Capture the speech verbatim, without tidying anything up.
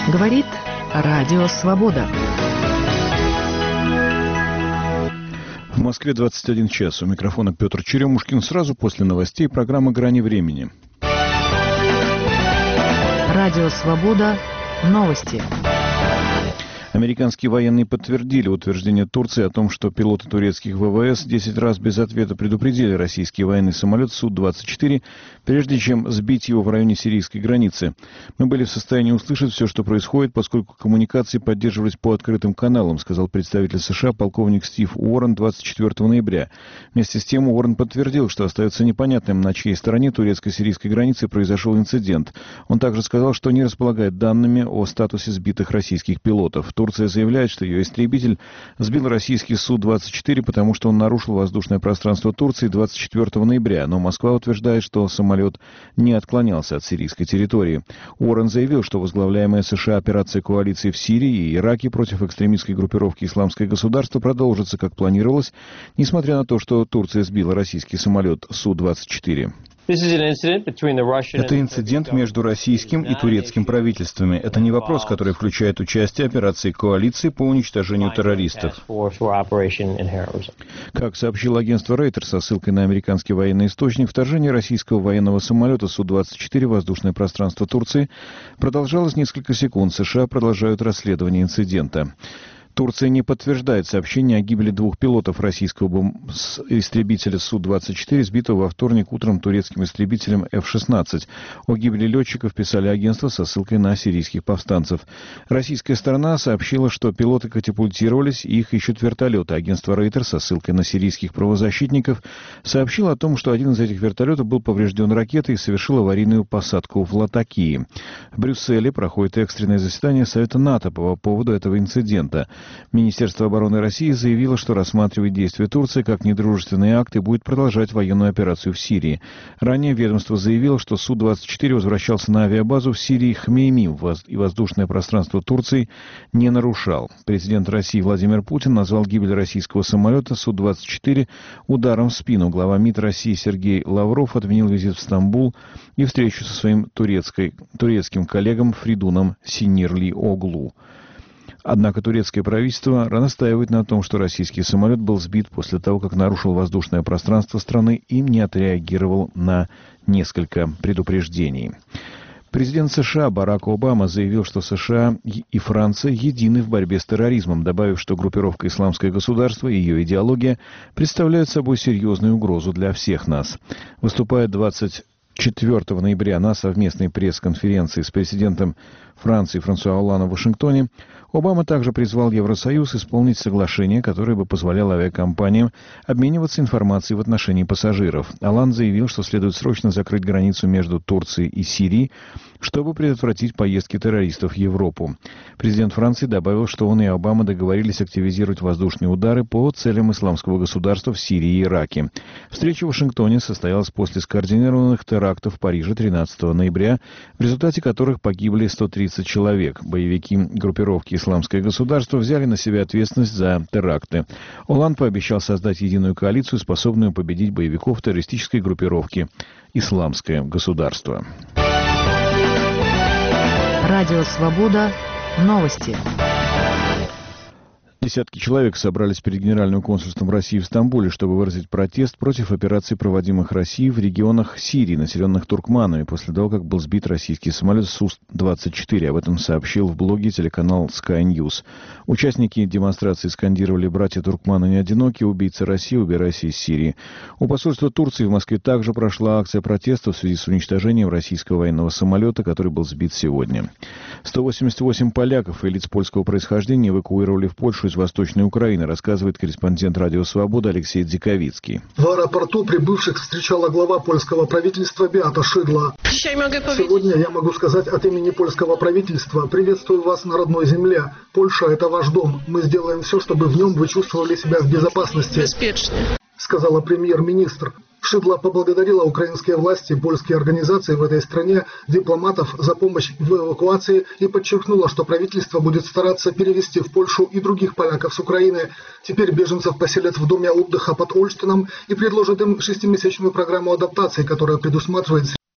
Говорит Радио Свобода. В Москве двадцать один час. У микрофона Петр Черемушкин. Сразу после новостей программа «Грани времени». Радио Свобода. Новости. Американские военные подтвердили утверждение Турции о том, что пилоты турецких ВВС десять раз без ответа предупредили российский военный самолет Су двадцать четыре, прежде чем сбить его в районе сирийской границы. Мы были в состоянии услышать все, что происходит, поскольку коммуникации поддерживались по открытым каналам, сказал представитель США полковник Стив Уоррен двадцать четвёртого ноября. Вместе с тем Уоррен подтвердил, что остается непонятным, на чьей стороне турецко-сирийской границы произошел инцидент. Он также сказал, что не располагает данными о статусе сбитых российских пилотов. Турция заявляет, что ее истребитель сбил российский Су двадцать четыре, потому что он нарушил воздушное пространство Турции двадцать четвёртого ноября, но Москва утверждает, что самолет не отклонялся от сирийской территории. Уоррен заявил, что возглавляемая США операция коалиции в Сирии и Ираке против экстремистской группировки «Исламское государство» продолжится, как планировалось, несмотря на то, что Турция сбила российский самолет Су двадцать четыре. Это инцидент между российским и турецким правительствами. Это не вопрос, который включает участие операции коалиции по уничтожению террористов. Как сообщило агентство Рейтер со ссылкой на американский военный источник, вторжение российского военного самолета Су двадцать четыре в воздушное пространство Турции продолжалось несколько секунд. США продолжают расследование инцидента. Турция не подтверждает сообщение о гибели двух пилотов российского истребителя Су двадцать четыре, сбитого во вторник утром турецким истребителем Эф шестнадцать. О гибели летчиков писали агентства со ссылкой на сирийских повстанцев. Российская сторона сообщила, что пилоты катапультировались и их ищут вертолеты. Агентство Рейтер со ссылкой на сирийских правозащитников сообщило о том, что один из этих вертолетов был поврежден ракетой и совершил аварийную посадку в Латакии. В Брюсселе проходит экстренное заседание Совета НАТО по поводу этого инцидента. Министерство обороны России заявило, что рассматривает действия Турции как недружественный акт и будет продолжать военную операцию в Сирии. Ранее ведомство заявило, что Су двадцать четыре возвращался на авиабазу в Сирии Хмеймим и воздушное пространство Турции не нарушал. Президент России Владимир Путин назвал гибель российского самолета Су двадцать четыре ударом в спину. Глава МИД России Сергей Лавров отменил визит в Стамбул и встречу со своим турецкой, турецким коллегом Фридуном Синирли-Оглу. Однако турецкое правительство настаивает на том, что российский самолет был сбит после того, как нарушил воздушное пространство страны и не отреагировал на несколько предупреждений. Президент США Барак Обама заявил, что США и Франция едины в борьбе с терроризмом, добавив, что группировка «Исламское государство» и ее идеология представляют собой серьезную угрозу для всех нас. Выступая двадцать четвёртого ноября на совместной пресс-конференции с президентом Франции Франсуа Олландом в Вашингтоне, Обама также призвал Евросоюз исполнить соглашение, которое бы позволяло авиакомпаниям обмениваться информацией в отношении пассажиров. Олланд заявил, что следует срочно закрыть границу между Турцией и Сирией, чтобы предотвратить поездки террористов в Европу. Президент Франции добавил, что он и Обама договорились активизировать воздушные удары по целям Исламского государства в Сирии и Ираке. Встреча в Вашингтоне состоялась после скоординированных терактов в Париже тринадцатого ноября, в результате которых погибли сто тридцать человек. Боевики группировки «Исламское государство» взяли на себя ответственность за теракты. Олланд пообещал создать единую коалицию, способную победить боевиков террористической группировки «Исламское государство». Радио Свобода. Новости. Десятки человек собрались перед Генеральным консульством России в Стамбуле, чтобы выразить протест против операций, проводимых Россией в регионах Сирии, населенных туркманами, после того, как был сбит российский самолет Су двадцать четыре. Об этом сообщил в блоге телеканал Sky News. Участники демонстрации скандировали: «Братья туркманы не одиноки, убийцы России, убирайся из Сирии». У посольства Турции в Москве также прошла акция протеста в связи с уничтожением российского военного самолета, который был сбит сегодня. сто восемьдесят восемь поляков и лиц польского происхождения эвакуировали в Польшу из Восточной Украины, рассказывает корреспондент Радио Свобода Алексей Дзиковицкий. В аэропорту прибывших встречала глава польского правительства Беата Шидла. Сегодня я могу сказать от имени польского правительства: приветствую вас на родной земле. Польша – это ваш дом. Мы сделаем все, чтобы в нем вы чувствовали себя в безопасности, сказала премьер-министр. Шидла поблагодарила украинские власти, польские организации в этой стране, дипломатов за помощь в эвакуации и подчеркнула, что правительство будет стараться перевести в Польшу и других поляков с Украины. Теперь беженцев поселят в доме отдыха под Ольштином и предложат им шестимесячную программу адаптации, которая предусматривает